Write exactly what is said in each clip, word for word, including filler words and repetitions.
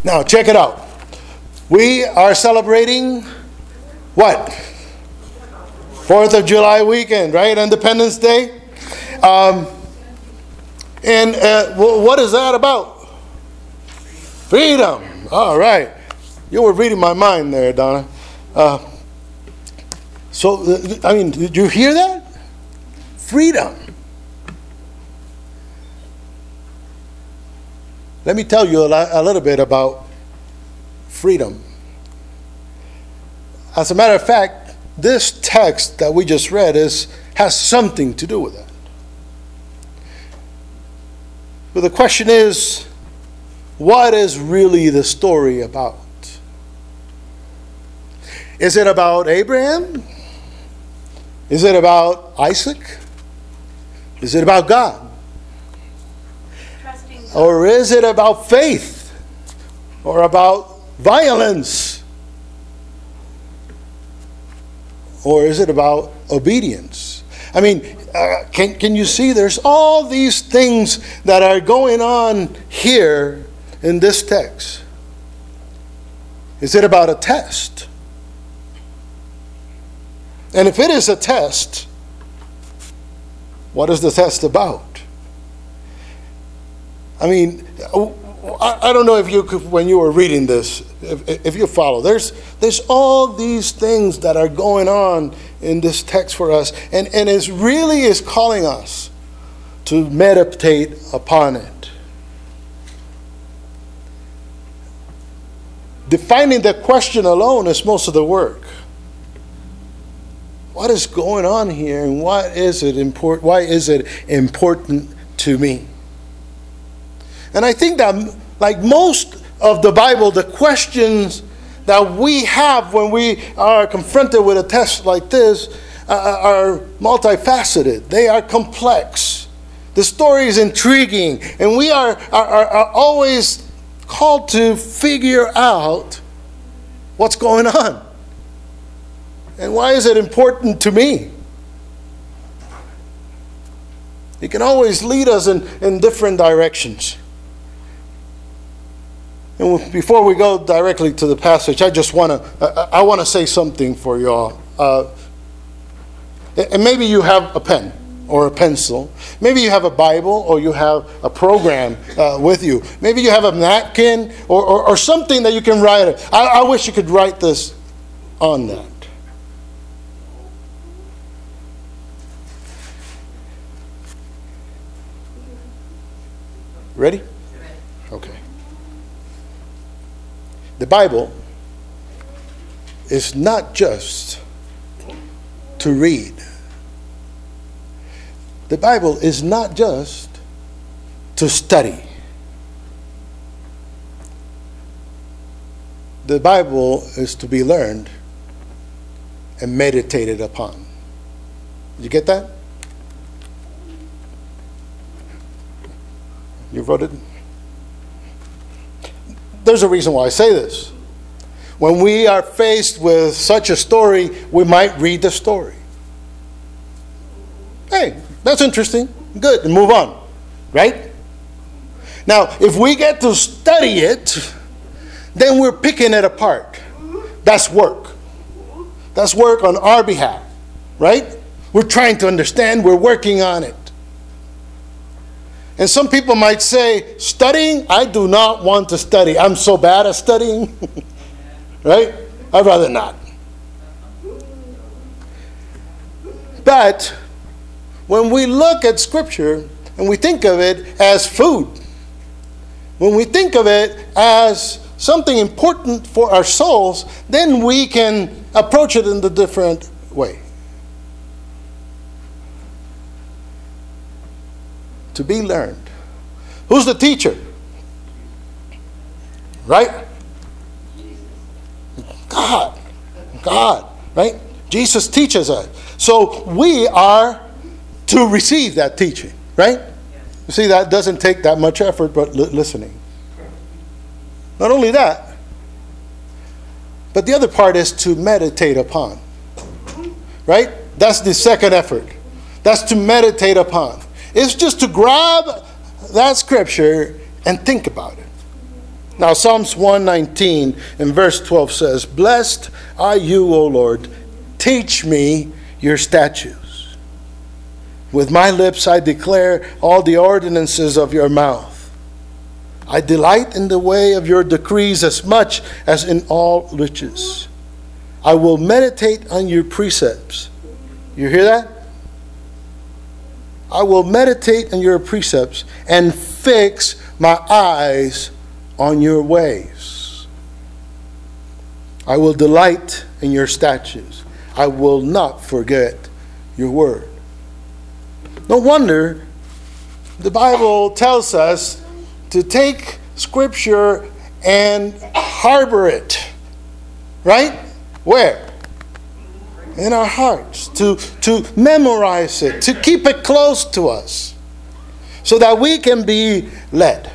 Now, check it out. We are celebrating what? Fourth of July weekend, right? Independence Day. Um, and uh, w- what is that about? Freedom. All right. You were reading my mind there, Donna. Uh, so, uh, I mean, did you hear that? Freedom. Let me tell you a, li- a little bit about freedom. As a matter of fact, this text that we just read is has something to do with that. But the question is, what is really the story about? Is it about Abraham? Is it about Isaac? Is it about God? Trusting God. Or is it about faith? Or about violence? Or is it about obedience? I mean, uh, can, can you see there's all these things that are going on here in this text? Is it about a test? And if it is a test, what is the test about? I mean, I, I don't know if you could, when you were reading this, if, if you follow, there's there's all these things that are going on in this text for us, and, and it really is calling us to meditate upon it. Defining the question alone is most of the work. What is going on here, and what is it important? Why is it important to me? And I think that, like most of the Bible, the questions that we have when we are confronted with a test like this uh, are multifaceted. They are complex. The story is intriguing, and we are, are, are always called to figure out what's going on. And why is it important to me? It can always lead us in, in different directions. And before we go directly to the passage, I just want to I, I want to say something for y'all. Uh, and maybe you have a pen or a pencil. Maybe you have a Bible or you have a program uh, with you. Maybe you have a napkin or, or, or something that you can write it. I, I wish you could write this on that. Ready? Okay. The Bible is not just to read. The Bible is not just to study. The Bible is to be learned and meditated upon. Did you get that? You wrote it? There's a reason why I say this. When we are faced with such a story, we might read the story. Hey, that's interesting. Good, and move on. Right? Now, if we get to study it, then we're picking it apart. That's work. That's work on our behalf. Right? We're trying to understand. We're working on it. And some people might say, studying? I do not want to study. I'm so bad at studying. Right? I'd rather not. But when we look at Scripture and we think of it as food, when we think of it as something important for our souls, then we can approach it in a different way. To be learned. Who's the teacher? Right? God. God. Right? Jesus teaches us. So we are to receive that teaching. Right? You see, that doesn't take that much effort, but li- listening. Not only that, but the other part is to meditate upon. Right? That's the second effort. That's to meditate upon. It's just to grab that scripture and think about it. Now, Psalms one nineteen in verse twelve says, "Blessed are you, O Lord, teach me your statutes. With my lips I declare all the ordinances of your mouth. I delight in the way of your decrees as much as in all riches. I will meditate on your precepts." You hear that? I will meditate on your precepts and fix my eyes on your ways. I will delight in your statutes. I will not forget your word. No wonder the Bible tells us to take Scripture and harbor it. Right? Where? In our hearts. To, to memorize it. To keep it close to us. So that we can be led.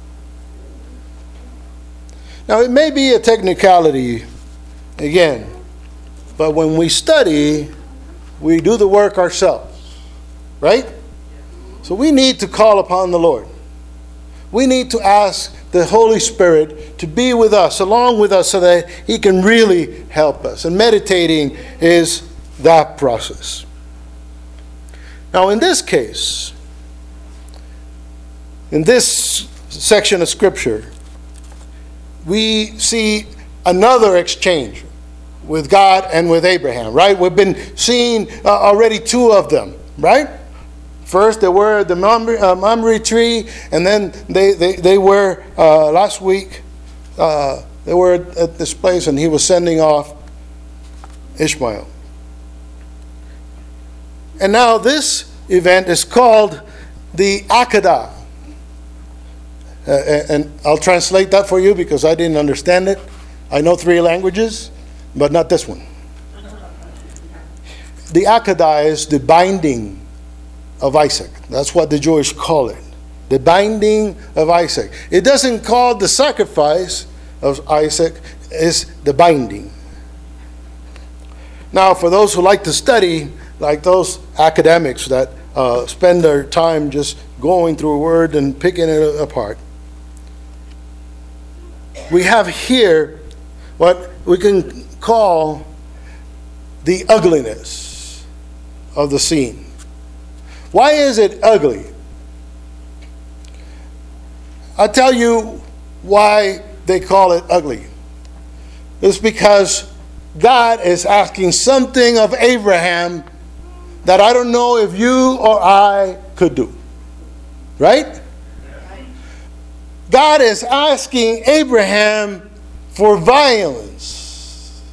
Now, it may be a technicality, again, but when we study, we do the work ourselves, right? So we need to call upon the Lord. We need to ask the Holy Spirit to be with us, along with us, so that He can really help us. And meditating is that process. Now, in this case, in this section of Scripture, we see another exchange with God and with Abraham, right? We've been seeing uh, already two of them, right? First, they were at the Mamre, uh, Mamre tree, and then they, they, they were, uh, last week, uh, they were at this place, and he was sending off Ishmael. And now this event is called the Akedah. Uh, and I'll translate that for you because I didn't understand it. I know three languages, but not this one. The Akedah is the binding of Isaac. That's what the Jewish call it. The binding of Isaac. It doesn't call the sacrifice of Isaac, it's the binding. Now, for those who like to study, like those academics that uh, spend their time just going through a word and picking it apart, we have here what we can call the ugliness of the scene. Why is it ugly? I'll tell you why they call it ugly. It's because God is asking something of Abraham that I don't know if you or I could do. Right? God is asking Abraham for violence.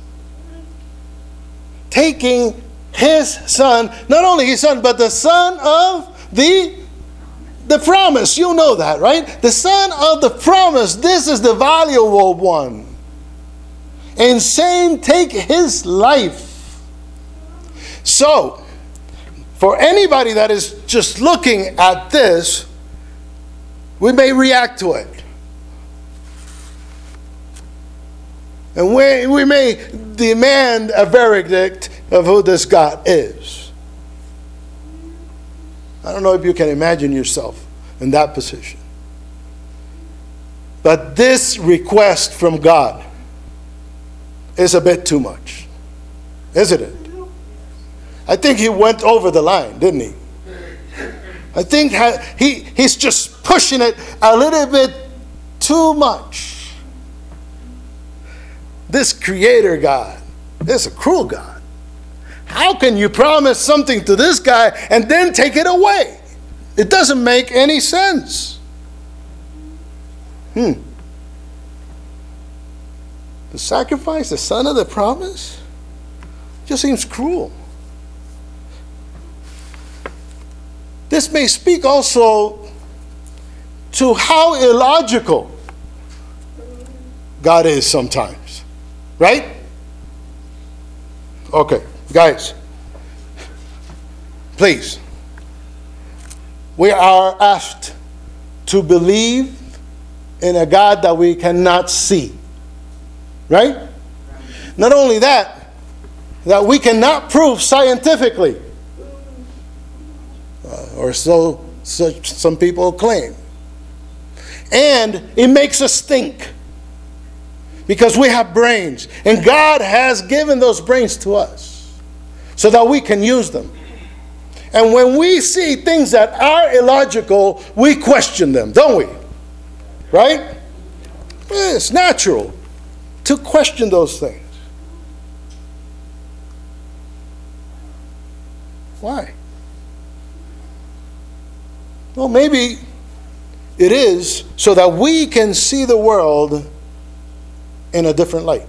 Taking his son, not only his son, but the son of the, the promise. You know that, right? The son of the promise. This is the valuable one. And saying, take his life. So, for anybody that is just looking at this, we may react to it. And we, we may demand a verdict of who this God is. I don't know if you can imagine yourself in that position. But this request from God is a bit too much. Isn't it? I think he went over the line, didn't he? I think he, he's just pushing it a little bit too much. This creator God is a cruel God. How can you promise something to this guy and then take it away? It doesn't make any sense. Hmm. The sacrifice, the son of the promise, just seems cruel. This may speak also to how illogical God is sometimes. Right? Okay, guys. Please. We are asked to believe in a God that we cannot see. Right? Not only that, that we cannot prove scientifically. Uh, or so such some people claim. And it makes us think. because we have brains. And God has given those brains to us so that we can use them. And when we see things that are illogical, we question them, don't we? Right? It's natural to question those things. Why? Well, maybe it is so that we can see the world in a different light.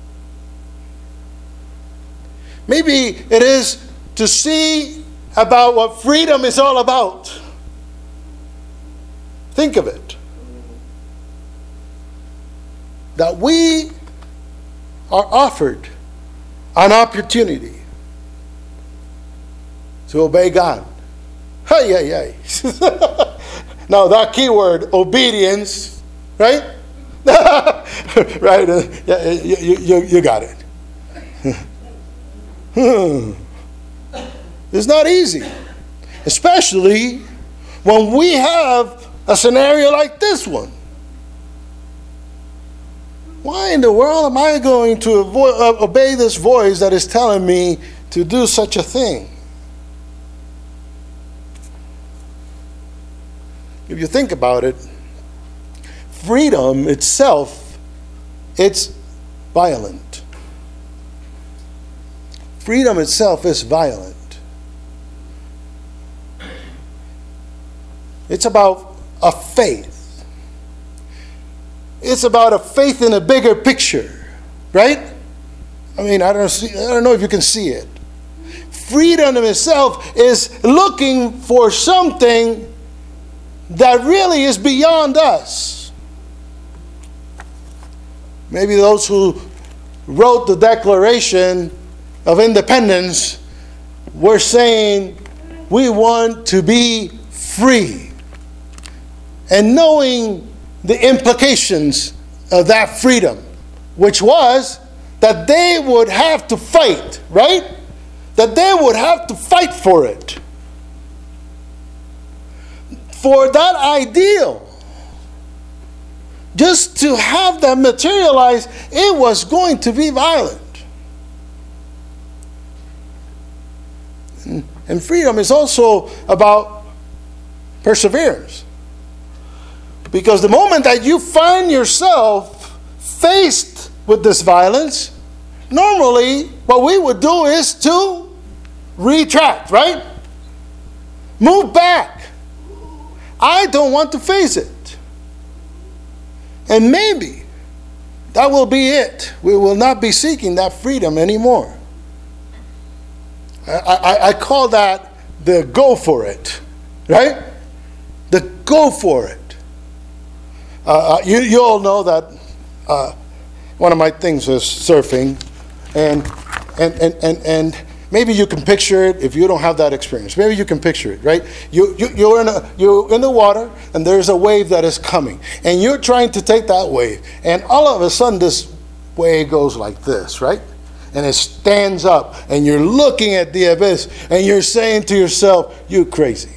Maybe it is to see about what freedom is all about. Think of it. That we are offered an opportunity to obey God. Hey, hey, hey. Now that keyword, obedience, right? Right? Uh, yeah, you, you, you got it. hmm. It's not easy. Especially when we have a scenario like this one. Why in the world am I going to avoid, uh, obey this voice that is telling me to do such a thing? If you think about it, freedom itself, it's violent. Freedom itself is violent. It's about a faith. It's about a faith in a bigger picture, right? I mean, I don't see, I don't know if you can see it. Freedom in itself is looking for something that really is beyond us. Maybe those who wrote the Declaration of Independence were saying, we want to be free. And knowing the implications of that freedom, which was that they would have to fight, right? That they would have to fight for it. For that ideal, just to have that materialize, it was going to be violent. And freedom is also about perseverance. Because the moment that you find yourself faced with this violence, normally what we would do is to retract, right? Move back. I don't want to face it. And maybe that will be it. We will not be seeking that freedom anymore. I, I, I call that the go for it, right? The go for it. Uh, you, you all know that uh, one of my things is surfing, and, and, and, and, and maybe you can picture it if you don't have that experience. Maybe you can picture it, right? You, you, you're, in a, you're in the water, and there's a wave that is coming, and you're trying to take that wave, and all of a sudden this wave goes like this, right? And it stands up, and you're looking at the abyss, and you're saying to yourself, "You crazy."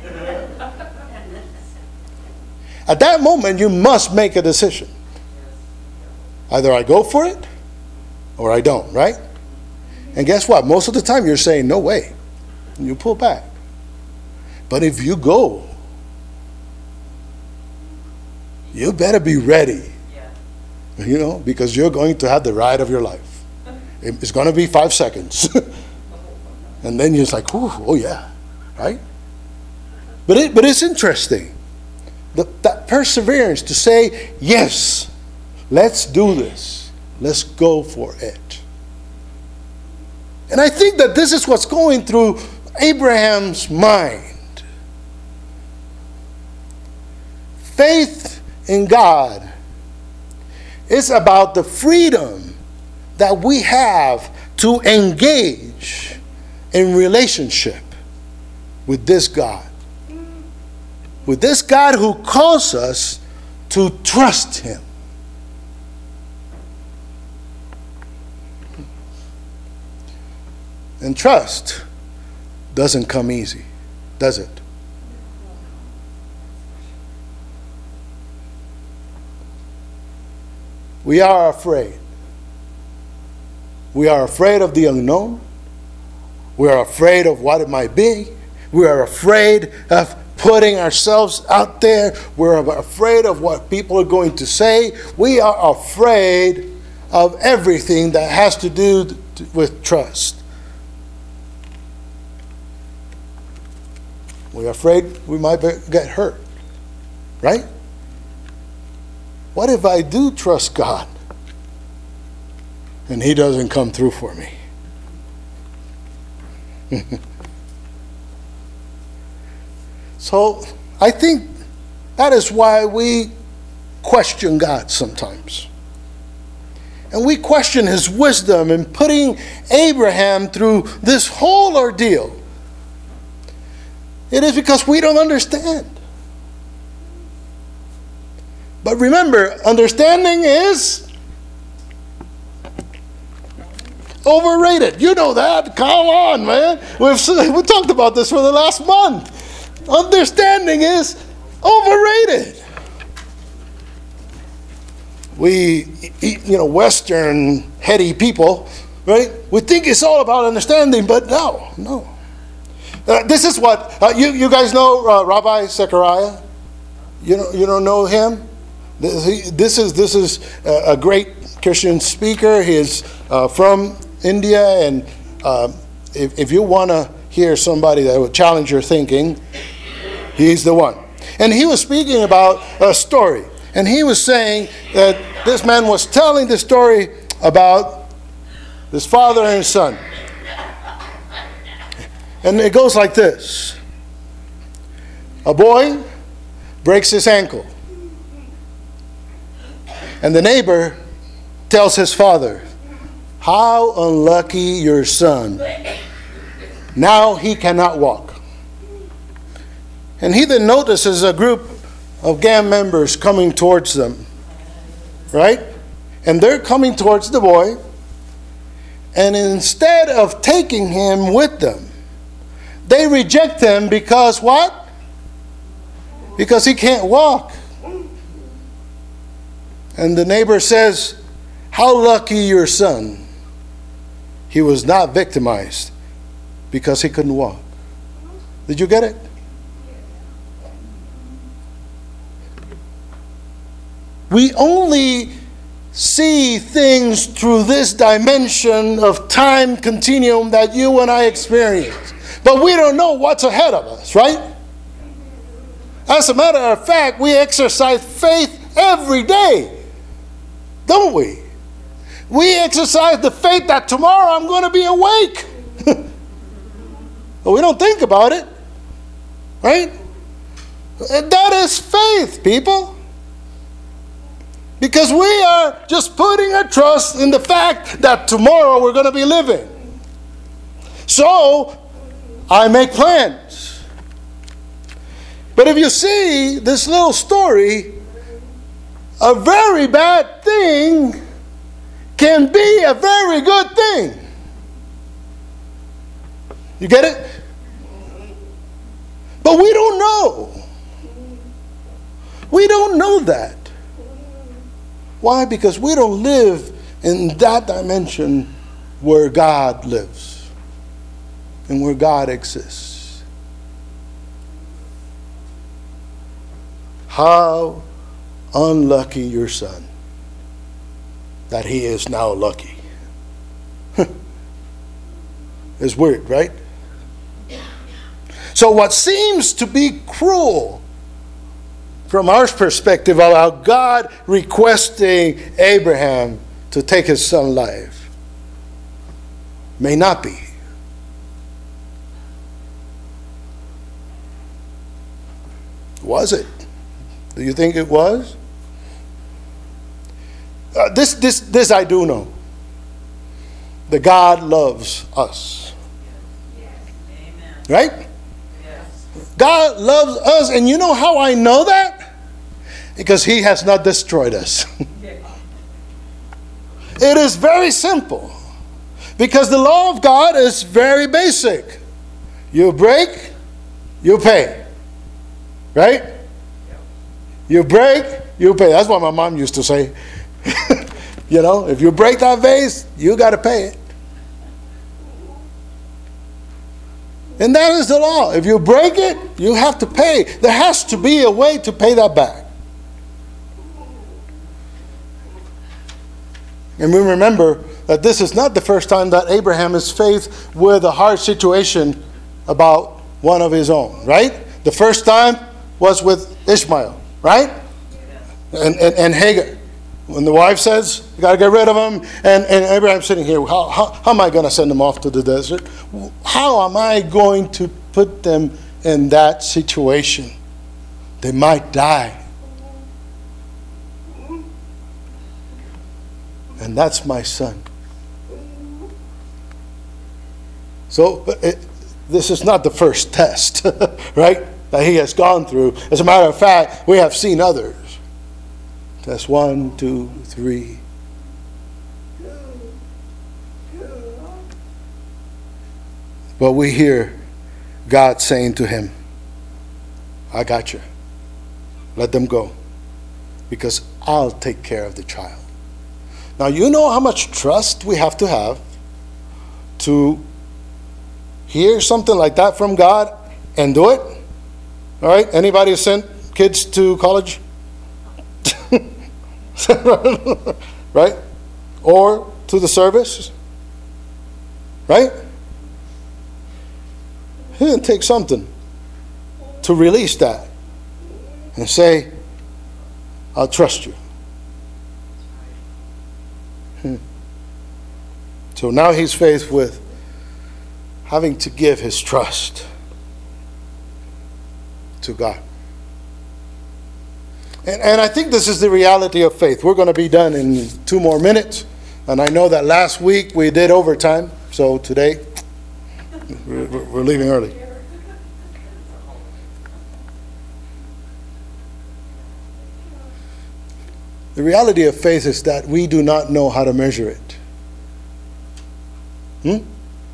At that moment, you must make a decision. Either I go for it, or I don't, right? And guess what? Most of the time, you're saying, "No way." And you pull back. But if you go, you better be ready. You know, because you're going to have the ride of your life. It's going to be five seconds. And then you're just like, oh yeah, right? But it, but it's interesting. The, that perseverance to say, yes, let's do this. Let's go for it. And I think that this is what's going through Abraham's mind. Faith in God is about the freedom that we have to engage in relationship with this God. With this God who calls us to trust Him. And trust doesn't come easy, does it? we are afraid. We are afraid of the unknown. We are afraid of what it might be. We are afraid of putting ourselves out there. We're afraid of what people are going to say. We are afraid of everything that has to do with trust. We're afraid we might get hurt, right? What if I do trust God and He doesn't come through for me? So I think that is why we question God sometimes. And we question His wisdom in putting Abraham through this whole ordeal. It is because we don't understand. But remember, understanding is overrated. You know that. Come on, man. We've, we talked about this for the last month. Understanding is overrated. We, you know, Western heady people, right? We think it's all about understanding, but no, no. Uh, this is what uh, you you guys know, uh, Rabbi Zechariah. You know you don't know him. This, he, this is this is a, a great Christian speaker. He is uh, from India, and uh, if if you want to hear somebody that would challenge your thinking, he's the one. And he was speaking about a story, and he was saying that this man was telling the story about his father and his son. And it goes like this. A boy breaks his ankle. And the neighbor tells his father, "How unlucky your son. Now he cannot walk." And he then notices a group of gang members coming towards them. Right? And they're coming towards the boy. And instead of taking him with them, they reject him because what? Because he can't walk. And the neighbor says, "How lucky your son. He was not victimized because he couldn't walk." Did you get it? We only see things through this dimension of time continuum that you and I experience. But we don't know what's ahead of us, right? As a matter of fact, we exercise faith every day, don't we? We exercise the faith that tomorrow I'm going to be awake. But we don't think about it, right? That is faith, people. Because we are just putting our trust in the fact that tomorrow we're going to be living. So, I make plans. But if you see this little story, a very bad thing can be a very good thing. You get it? But we don't know. We don't know that. Why? Because we don't live in that dimension where God lives and where God exists. How unlucky your son that he is now lucky. It's weird, right? So what seems to be cruel from our perspective about God requesting Abraham to take his son's life may not be. Was it? Do you think it was? Uh, this, this, this I do know. That God loves us. Yes. Amen. Right? Yes. God loves us, and you know how I know that? Because He has not destroyed us. It is very simple. Because the law of God is very basic. You break, you pay. Right? You break, you pay. That's what my mom used to say. You know, if you break that vase, you got to pay it. And that is the law. If you break it, you have to pay. There has to be a way to pay that back. And we remember that this is not the first time that Abraham is faced with a hard situation about one of his own, right? The first time was with Ishmael, right? And, and, and Hagar. When the wife says, you got to get rid of him, and, and Abraham's sitting here, how, how, how am I going to send them off to the desert? How am I going to put them in that situation? They might die. And that's my son. So it, this is not the first test, right, that he has gone through. As a matter of fact, we have seen others. Test one, two, three. But we hear God saying to him, I got you. Let them go, because I'll take care of the child. Now, you know how much trust we have to have to hear something like that from God and do it? All right? Anybody sent kids to college? Right? Or to the service? Right? It didn't take something to release that and say, I'll trust you. Hmm. So now he's faced with having to give his trust to God. And, and I think this is the reality of faith. We're going to be done in two more minutes. And I know that last week we did overtime. So today we're, we're leaving early. The reality of faith is that we do not know how to measure it. Hmm?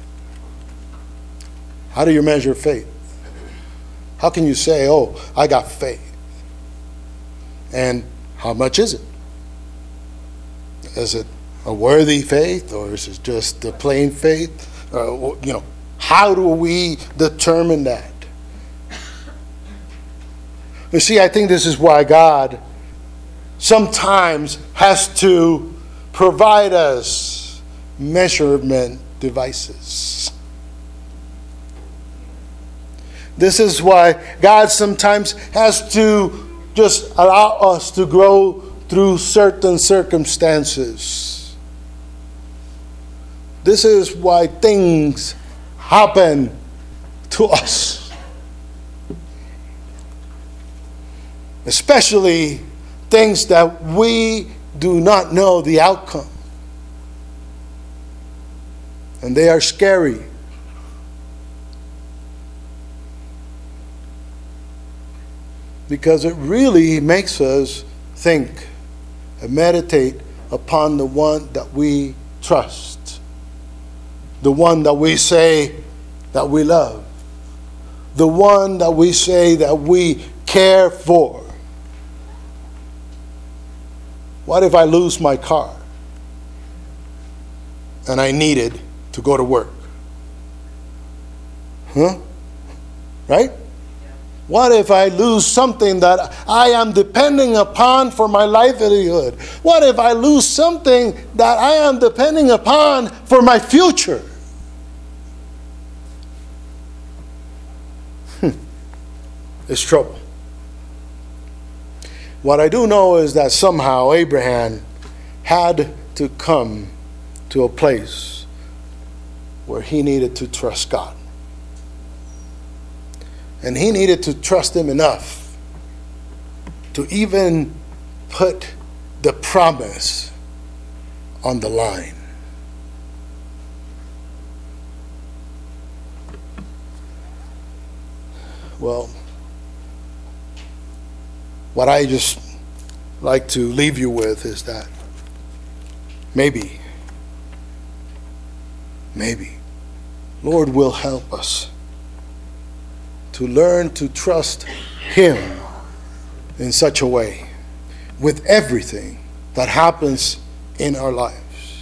How do you measure faith? How can you say, oh, I got faith? And how much is it? Is it a worthy faith, or is it just a plain faith? Uh, you know, how do we determine that? You see, I think this is why God sometimes has to provide us measurement devices. This is why God sometimes has to just allow us to grow through certain circumstances. This is why things happen to us. Especially things that we do not know the outcome. And they are scary. Because it really makes us think and meditate upon the one that we trust. The one that we say that we love. The one that we say that we care for. What if I lose my car and I need it to go to work? Huh? Right? What if I lose something that I am depending upon for my livelihood? What if I lose something that I am depending upon for my future? Hmm. It's trouble. What I do know is that somehow Abraham had to come to a place where he needed to trust God. And he needed to trust him enough to even put the promise on the line. Well, what I just like to leave you with is that maybe, maybe, Lord will help us to learn to trust Him in such a way with everything that happens in our lives.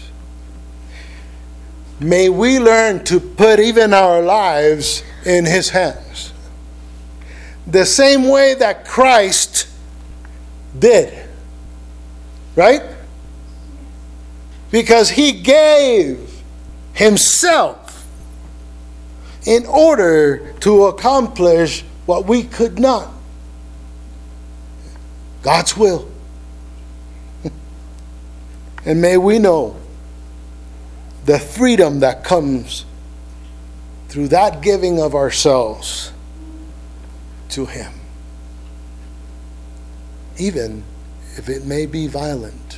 May we learn to put even our lives in His hands. The same way that Christ did. Right? Because He gave Himself in order to accomplish what we could not. God's will. And may we know the freedom that comes through that giving of ourselves to Him. Even if it may be violent.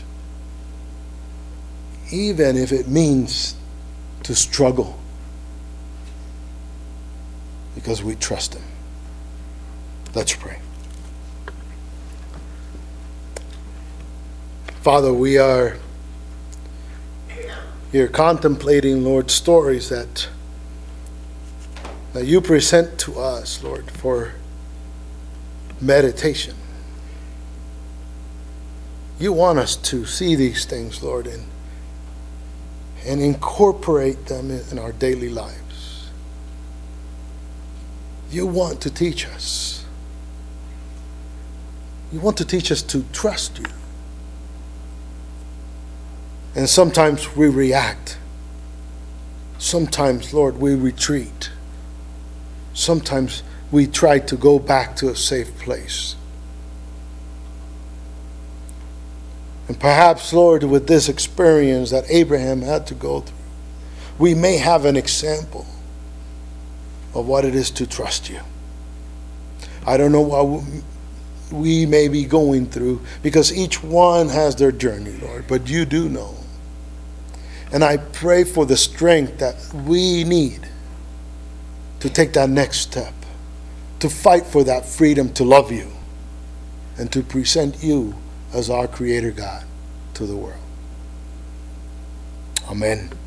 Even if it means to struggle. Because we trust Him. Let's pray. Father, we are here contemplating, Lord, stories that, that you present to us, Lord, for meditation. You want us to see these things, Lord, and, and incorporate them in our daily lives. You want to teach us. You want to teach us to trust you. And sometimes we react. Sometimes, Lord, we retreat. Sometimes we try to go back to a safe place. And perhaps, Lord, with this experience that Abraham had to go through, we may have an example of what it is to trust you. I don't know what we may be going through, because each one has their journey, Lord, but you do know. And I pray for the strength that we need to take that next step, to fight for that freedom to love you and to present you as our Creator God to the world. Amen.